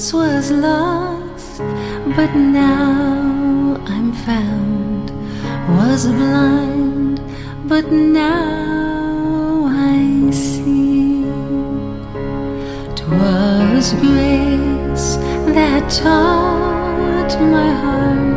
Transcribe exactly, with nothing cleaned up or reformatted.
once was lost, but now I'm found. Was blind, but now I see. 'Twas grace that taught my heart